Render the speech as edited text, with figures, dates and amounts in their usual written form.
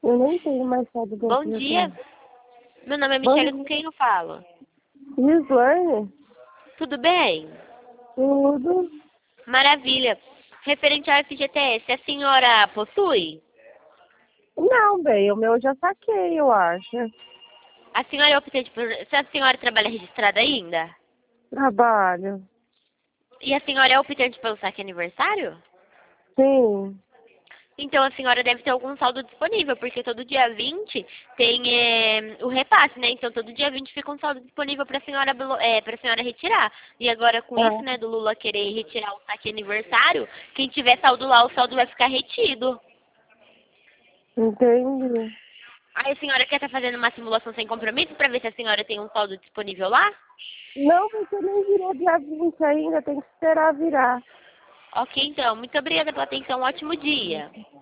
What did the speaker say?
Eu nem tenho mais saldo do Bom dia. Meu nome é Bom Michelle, dia. com quem eu falo? Gislaine? Tudo bem? Tudo? Maravilha. Referente ao FGTS, a senhora possui? Não, bem, o meu eu já saquei, eu acho. A senhora é optante por... Se a senhora trabalha registrada ainda? Trabalho. E a senhora é optante pelo saque aniversário? Sim. Então a senhora deve ter algum saldo disponível, porque todo dia 20 tem o repasse, né? Então todo dia 20 fica um saldo disponível para a senhora retirar. E agora com isso, né, É, do Lula querer retirar o saque aniversário, quem tiver saldo lá, o saldo vai ficar retido. entendi. Aí a senhora quer estar fazendo uma simulação sem compromisso para ver se a senhora tem um saldo disponível lá? Não, porque nem virou dia 20 ainda, tem que esperar virar. Ok, então. Muito obrigada pela atenção. Um ótimo dia.